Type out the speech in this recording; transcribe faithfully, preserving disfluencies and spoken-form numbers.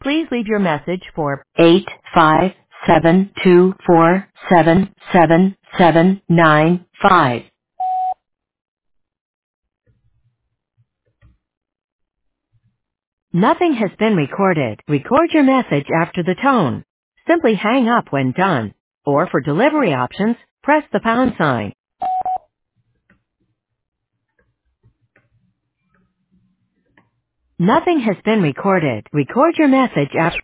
Please leave your message for eight five seven two four seven seven seven nine five. Nothing has been recorded. Record your message after the tone. Simply hang up when done. Or for delivery options, press the pound sign. Nothing has been recorded. Record your message after